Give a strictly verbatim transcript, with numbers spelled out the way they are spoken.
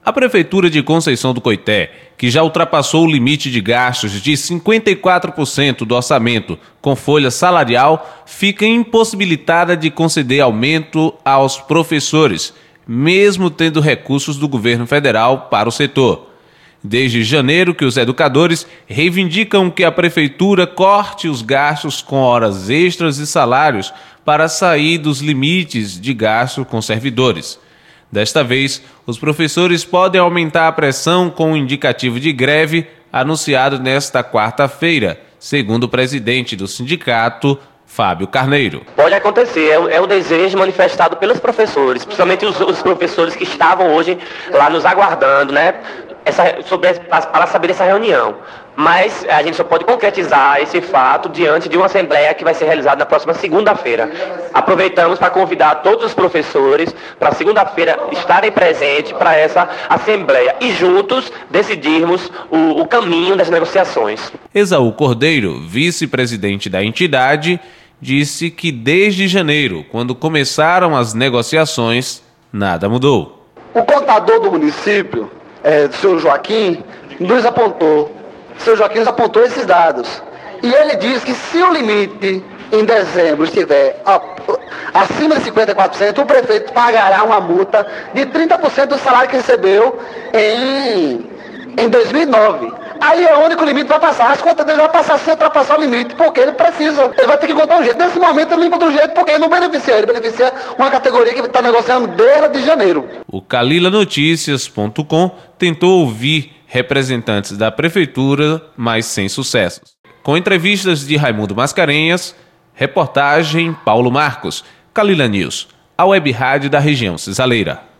A Prefeitura de Conceição do Coité, que já ultrapassou o limite de gastos de cinquenta e quatro por cento do orçamento com folha salarial, fica impossibilitada de conceder aumento aos professores, mesmo tendo recursos do governo federal para o setor. Desde janeiro que os educadores reivindicam que a Prefeitura corte os gastos com horas extras e salários para sair dos limites de gasto com servidores. Desta vez, os professores podem aumentar a pressão com o indicativo de greve anunciado nesta quarta-feira, segundo o presidente do sindicato, Fábio Carneiro. Pode acontecer, é, é o desejo manifestado pelos professores, principalmente os, os professores que estavam hoje lá nos aguardando, né, essa, sobre, para saber dessa reunião. Mas a gente só pode concretizar esse fato diante de uma assembleia que vai ser realizada na próxima segunda-feira. Aproveitamos para convidar todos os professores para segunda-feira estarem presentes para essa assembleia e juntos decidirmos o, o caminho das negociações. Esaú Cordeiro, vice-presidente da entidade, disse que desde janeiro, quando começaram as negociações, nada mudou. O contador do município, é, o senhor Joaquim, nos apontou, o senhor Joaquim nos apontou esses dados. E ele diz que se o limite em dezembro estiver acima de cinquenta e quatro por cento, o prefeito pagará uma multa de trinta por cento do salário que recebeu em, em dois mil e nove. Aí é o único limite que vai passar. As contas dele vai passar sem ultrapassar o limite, porque ele precisa. Ele vai ter que encontrar um jeito. Nesse momento ele não encontra um jeito, porque ele não beneficia. Ele beneficia uma categoria que está negociando desde janeiro. O Calila Notícias ponto com tentou ouvir representantes da Prefeitura, mas sem sucessos. Com entrevistas de Raimundo Mascarenhas, reportagem Paulo Marcos, Calila News, a web rádio da região cisaleira.